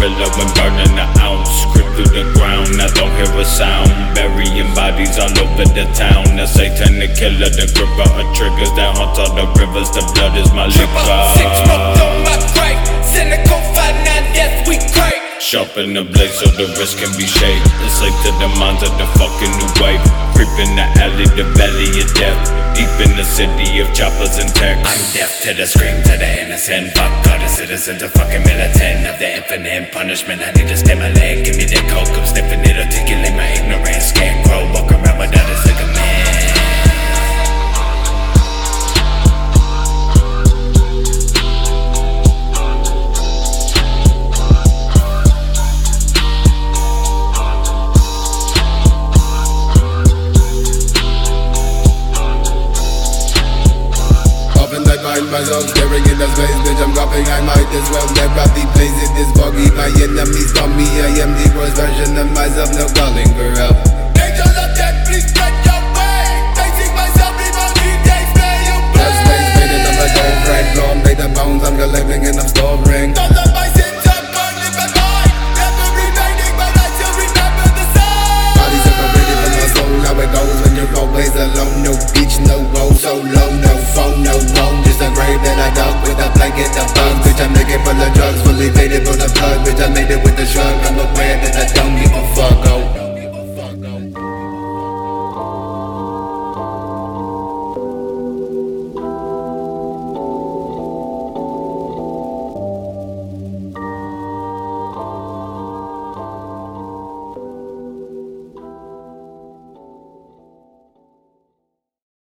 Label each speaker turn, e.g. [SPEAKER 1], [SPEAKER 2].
[SPEAKER 1] gorilla when burning the ounce. Grip through the ground, I don't hear a sound. Burying bodies all over the town. The satanic killer, the gripper of triggers that haunt all the rivers. The blood is my liquor.
[SPEAKER 2] 6 smoked on my grave. Cynical 5-9 death, we crave.
[SPEAKER 1] Sharpen the blade so the wrist can be shaved. It's like to the minds of the fucking new wave. Creep in the alley, the valley of death. Deep in the city of choppers and texts.
[SPEAKER 2] I'm deaf to the scream, to the innocent. Fuck all the citizens, a fucking militant of the infinite punishment. I need to stay my leg, give me the coke. I'm sniffing it, articulate my ignorance. Scarecrow, walk around without a ligament.
[SPEAKER 3] Find myself staring in the space, bitch, I'm coughing, I might as well never be placed in this buggy. My enemies call me, I am the worst version of myself, no calling for help.
[SPEAKER 2] Angels of death, please tread your way. Facing myself, people keep they spare you.
[SPEAKER 3] Blood space faded on the door, right floor, made the bones, I'm collecting and I'm storing.